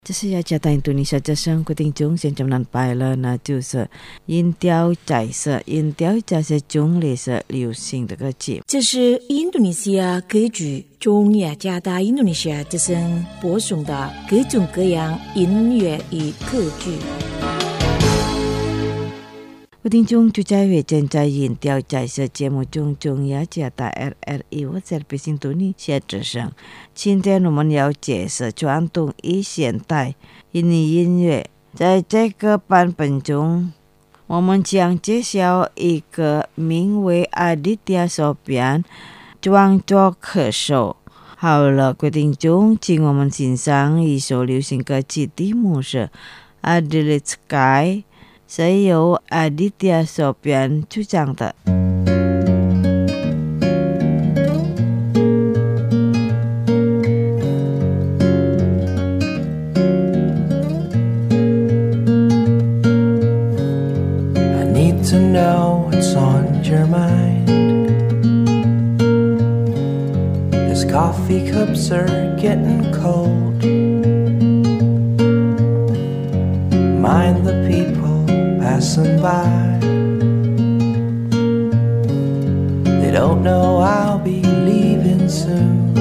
这是雅加达印度尼西亚之声各听众现在们拜了那就是音调彩色音调彩色中类是流行的歌曲。 这是印度尼西亚歌剧中雅加达印度尼西亚之声播送的各种各样音乐与歌剧。 各听众就在为正在音调彩色节目中中雅加达 RRI 我在北京印度尼西亚之声。今天我们要介绍传统与现代印尼音乐。在这个版本中，我们将介绍一个名为Aditya Sopyan创作歌手。好了，各听众，请我们欣赏一首流行歌曲，题目是 Adelaide Sky， 是由 Aditya Sopyan 主唱的。 To know what's on your mind. These coffee cups are getting cold. Mind the people passing by. They don't know I'll be leaving soon.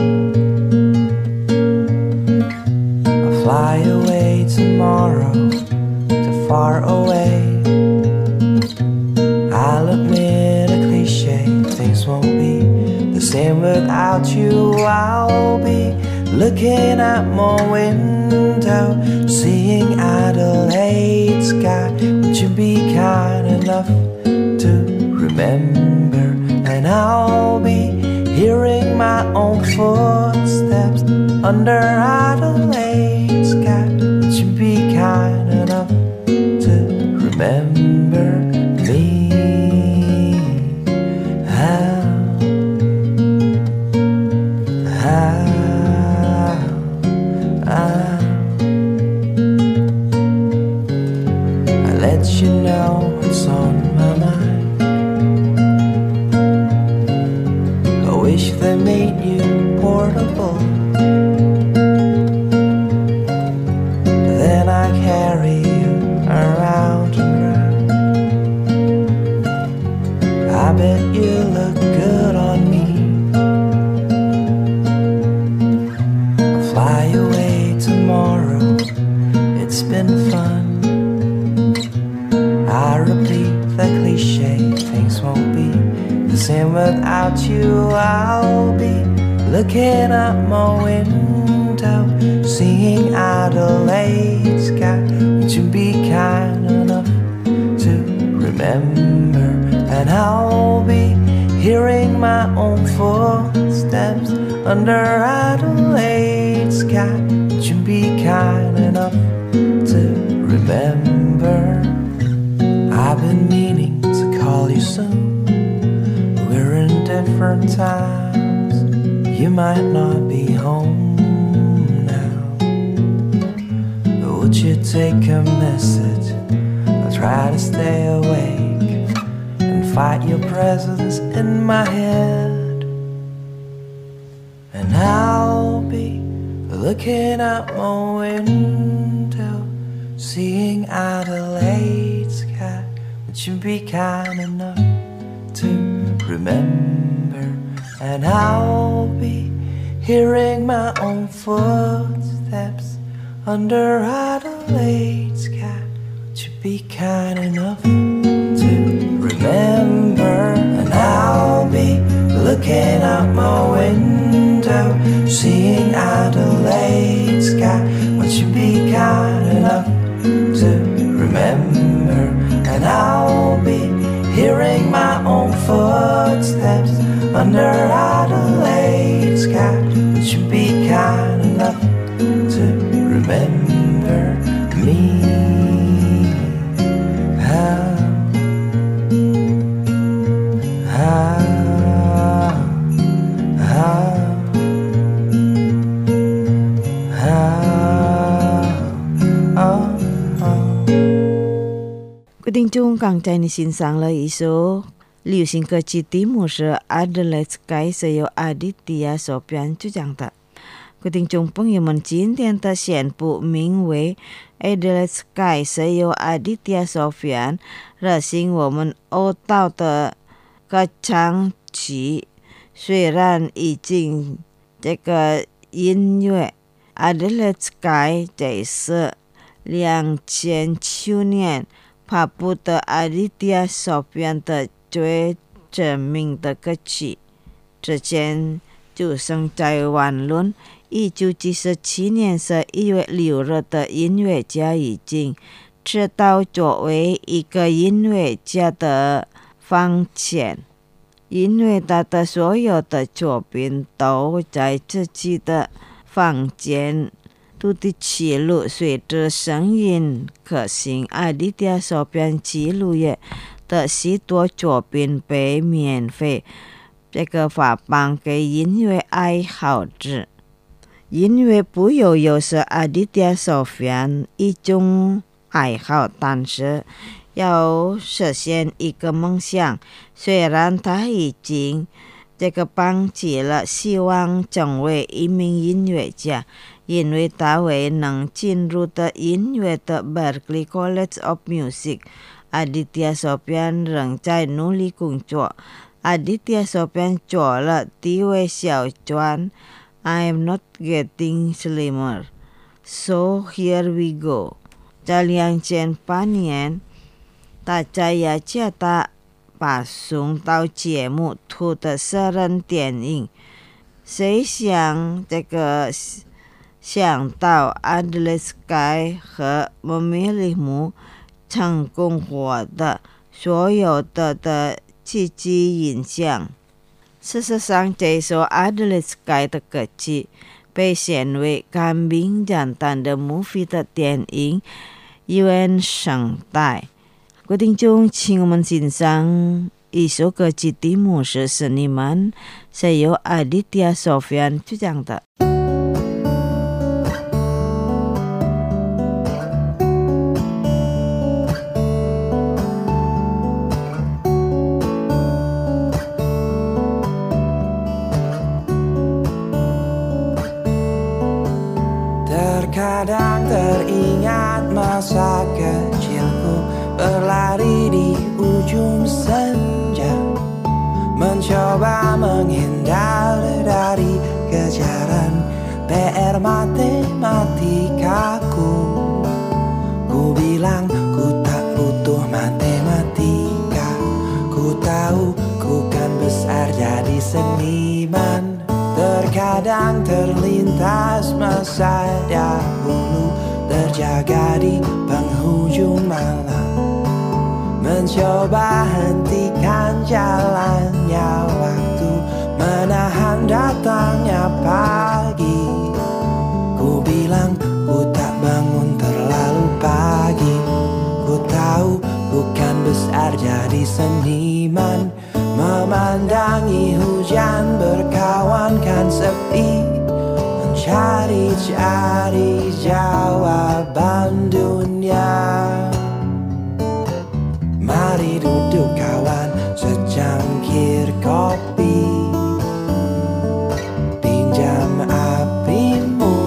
I'll fly away tomorrow to far away. I'll admit a cliche, things won't be the same without you. I'll be looking at my window, seeing Adelaide sky. Would you be kind enough to remember? And I'll be hearing my own footsteps under Adelaide sky. Would you be kind enough to remember me? You know what's on my mind. I wish they made you portable. Then I carry you around and round. I bet you look good on me. I'll fly away tomorrow. It's been fun. I repeat the cliche, things won't be the same without you. I'll be looking out my window, seeing Adelaide sky. Would you be kind enough to remember? And I'll be hearing my own footsteps under Adelaide sky. Would you be kind enough to remember? I've been meaning to call you soon. We're in different times. You might not be home now, but would you take a message? I'll try to stay awake and fight your presence in my head. And I'll be looking out my window, seeing Adelaide sky. Would you be kind enough to remember? And I'll be hearing my own footsteps under Adelaide sky. Would you be kind enough to remember? And I'll be looking out my window, seeing Adelaide sky. Would you be kind enough to remember? And I'll be hearing my own footsteps under Adelaide sky. Would you be kind enough to remember me? 各听众刚才你欣赏了一首流行歌曲，题目是 Adelaide Sky， 是由 Aditya Sopyan 主唱的。 各位听众朋友们，今天的宣布名为 Adelaide Sky 是由 Aditya Sofyan 热心我们欧道的歌唱曲，虽然已经这个音乐 Adelaide Sky 这是2009年发布的 Aditya Sofyan 的最知名的歌曲，之前就生在网论。1977年11月6日的音乐家已经知道作为一个音乐家的方向，因为他的所有的作品都在自己的房间录的记录，随着声音可行，Aditya Sofyan记录也的许多作品被免费这个发放给音乐爱好者。音乐不悠悠是 Aditya Sofyan 一种爱好，但是要实现一个梦想，虽然他已经这个放弃了希望成为一名音乐家，因为他未能进入的音乐的 Berklee College of Music， Aditya Sofyan 仍在努力工作。Aditya Sofyan 做了第一位小传I'm not getting slimmer, so here we go。在2008年，大家也将他把送到节目图的私人电影。谁想到 Adelaide Sky 和Memilihmu 成功获得所有的积极影响。事实上，这首 Adelaide Sky 的歌曲被选为干冰简单的 movie 的电影原声带。各位听众，请我们欣赏一首歌曲，题目是《Seniman》，是由 Aditya Sofyan 主唱的。 Terkadang teringat masa kecilku berlari di ujung senja, mencoba menghindar dari kejaran PR matematikaku. Ku bilang ku tak butuh matematika, ku tahu ku kan besar jadi seniman. Terkadang terlintas masa dahulu terjaga di penghujung malam, mencoba hentikan jalannya waktu, menahan datangnya pagi. Ku bilang ku tak bangun terlalu pagi, ku tahu bukan besar jadi seniman. Memandangi hujan berkawankan sepi, mencari-cari jawaban dunia. Mari duduk kawan, secangkir kopi, pinjam apimu,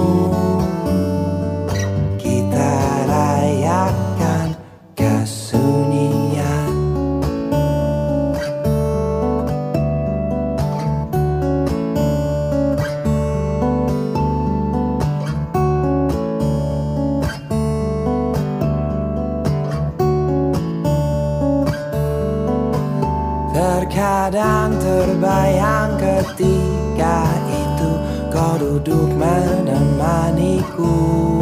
kita rayakan kesunyian. Terkadang terbayang ketika itu kau duduk menemaniku,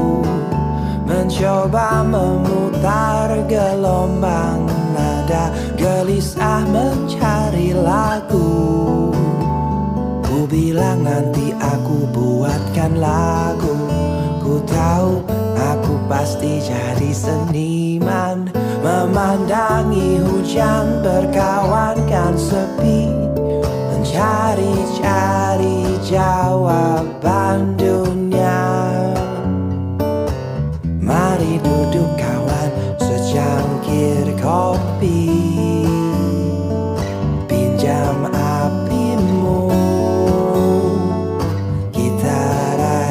mencoba memutar gelombang nada, gelisah mencari lagu. Ku bilang nanti aku buatkan lagu, ku tahu aku pasti jadi seniman. Memandangi hujan berkawankan sepi, mencari-cari jawaban dunia. Mari duduk kawan, secangkir kopi, pinjam apimu, kita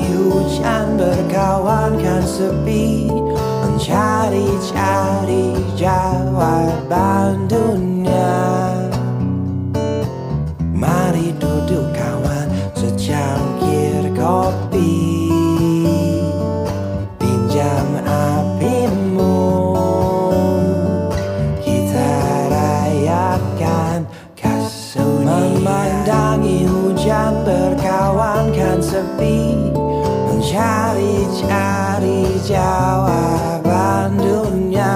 hujan berkawankan sepi, mencari-cari jawaban dunia. Mari duduk kawan, secangkir kopi, pinjam apimu, kita rayakan kesunyian. Memandangi hujan berkawankan sepi, mencari-cari jawaban dunia.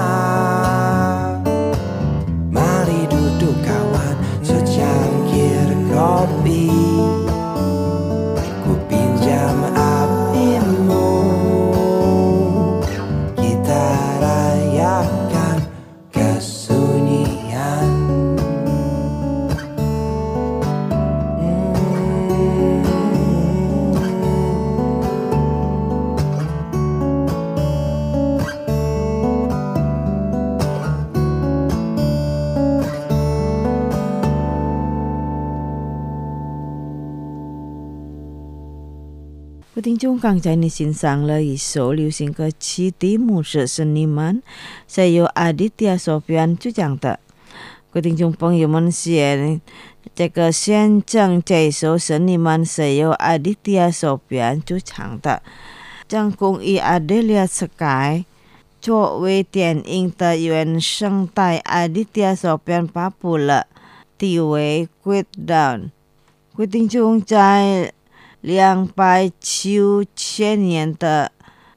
Mari duduk kawan, secangkir kopi, ku pinjam apimu, kita rayakan kesunyian. 各位听众，刚才你欣赏了一首流行歌曲，题目是《Seniman》，是由 Aditya Sofyan 主讲的。各位听众朋友们，这个现正这首《Seniman》是由 Aditya Sofyan 主唱的。将公益 Adelia Sky 作为电影的原声带 Aditya Sofyan 发布了题为《Quit Down》。各位听众，在290年的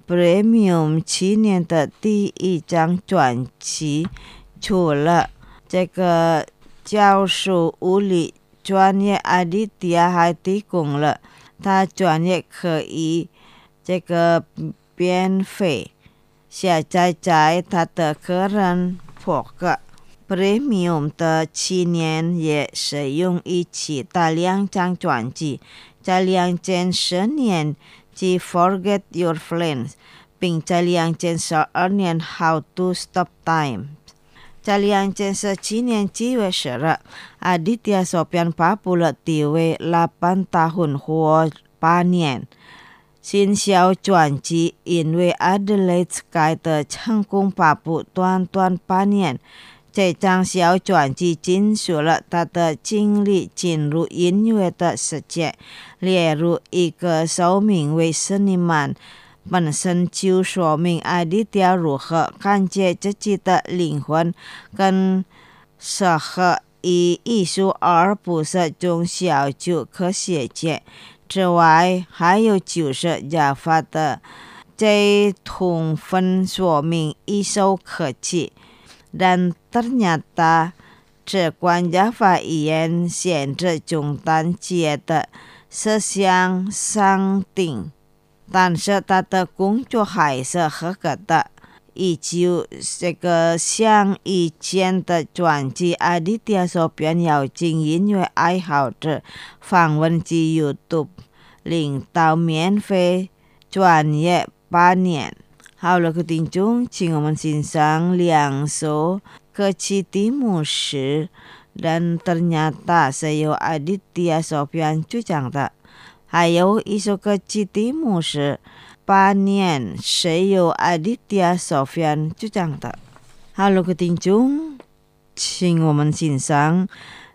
Premium 7年的第一张专辑，除了这个教授物理专业 Aditya 还提供了他专业可以这个免费下载在他的个人博客。Premium 的7年也使用一起的2张专辑，在2010年即 Forget Your Friends， 并在2012年 How to Stop Time。 在2017年7月10日 Aditya Sofyan 发布了题为8 tahun 或8年新小专辑，因为 Adelaide Sky 的成功发布短短8年，这张小专辑尽述了他的经历进入音乐的世界，例如一个寿命为Seniman本身就说明 Aditya 如何感觉自己的灵魂跟适合以艺术而不是从小就科学界。之外，还有就是亚法的这充分说明一首歌曲。Dan ternyata 这关Java语言限制中单节的思想上定，但是他的工作还是合格的。依旧这个像以前的专辑 Aditya Sofyan 邀请音乐爱好者访问及 YouTube， 领到免费专业8年。好了，各位听众，请我们欣赏2首歌曲，题目是 Dan Ternyata 是由 Aditya Sofyan 主讲的，还有一首歌曲题目是8年是由 Aditya Sofyan 主讲的。好了，各位听众，请我们欣赏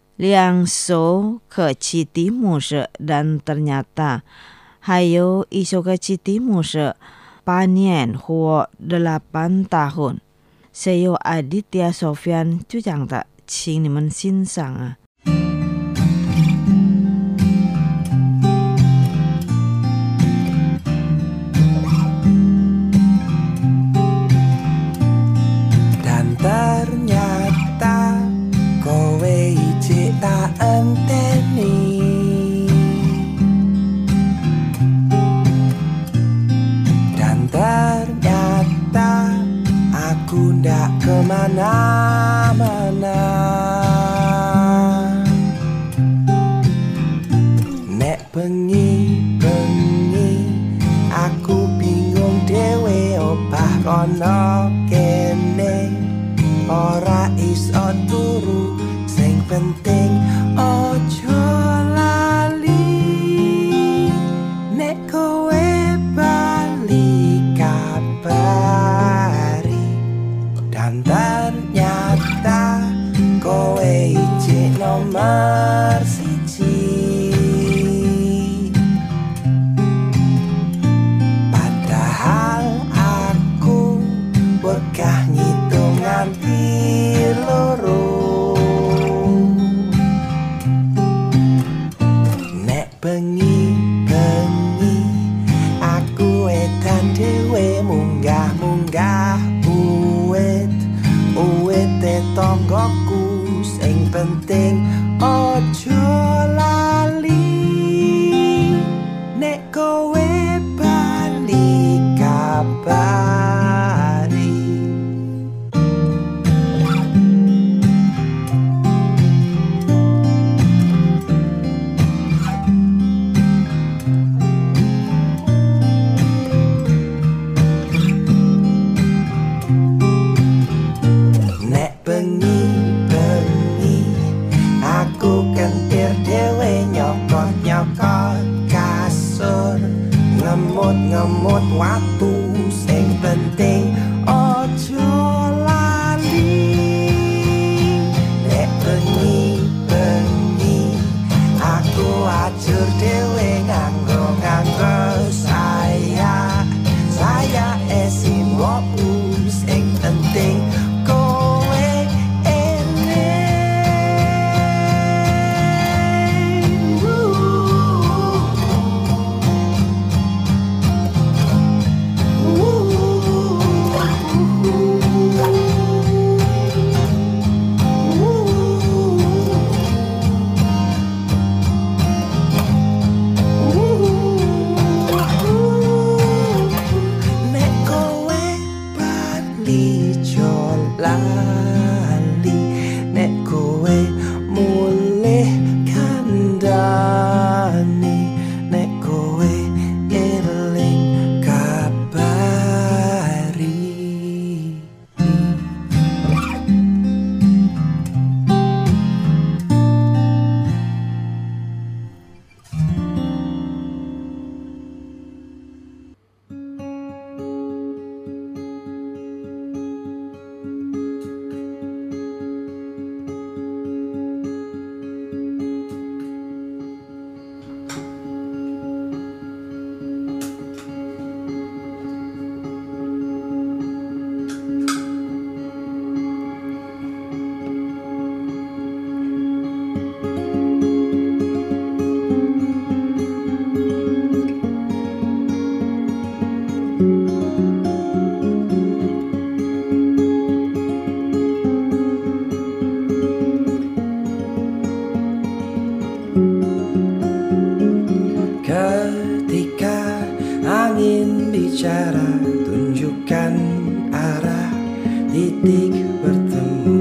2首歌曲，题目是 Dan Ternyata， 还有一首歌曲题目是8年或8 tahun， 是由 Aditya Sofyan 主讲的，请你们欣赏啊。 Dan ternyata kowe ijik tak enteni, ternyata aku ndak kemana-mana. Nek bengi-bengi aku bingung dhewe opah kono kene, ora iso turu, sing penting ojo lali. Nek kowe kan dhewe munggah-munggah uwit tonggoku sing penting ojo lali nek kowe bali kabari. Bengi aku kentir dhewe nyokot kasur ngemut watu sing penting ojo lali nek bengi aku ajur dhewe nganggo saya esin woku sing penting lali nek kowe mulih kandhani nek kowe eling kabari. Ketika angin bicara, tunjukkan arah titik bertemu.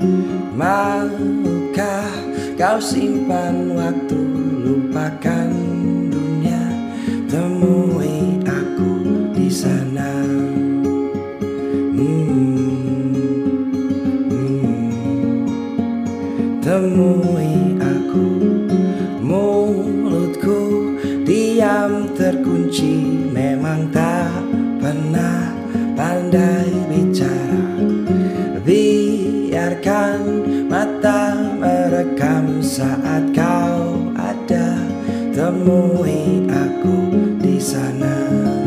Maukah kau simpan waktu, lupakan dunia, temui aku di sana. Temui aku, mulutku diam terkunci, memang tak pernah pandai bicara. Biarkan mata merekam saat kau ada, temui aku di sana.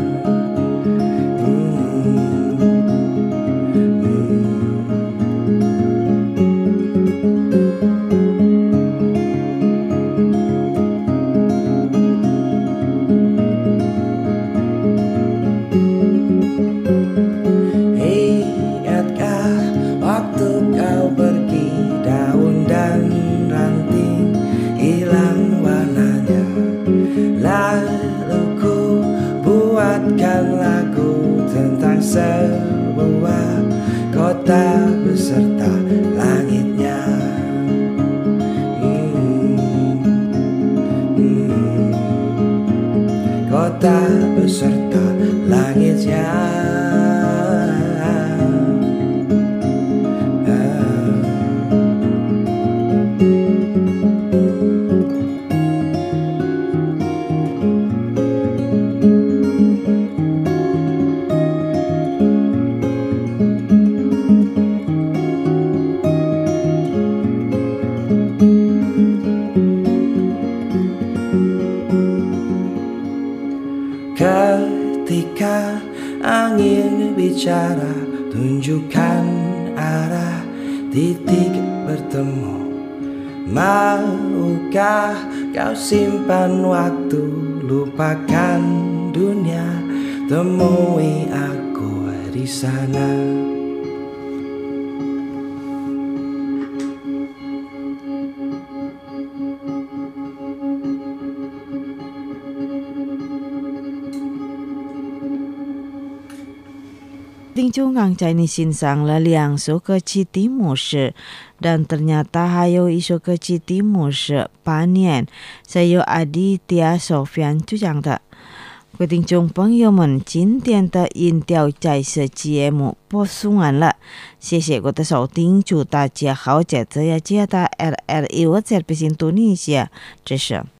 Lagu tentang sebuah kota beserta langitnya. Kota beserta langitnya. Ketika angin bicara, tunjukkan arah titik bertemu. Maukah kau simpan waktu, lupakan dunia, temui aku di sana. Ting Chungang Chinese欣赏了2首歌曲题目是 dan ternyata 还有一首歌曲题目是8年 是由 Aditya Sofyan 主讲的。各位听众朋友们，今天的音调在这节目播送完了，谢谢我的收听，祝大家好，在这一届的 RRI 我在北京读你一些知识。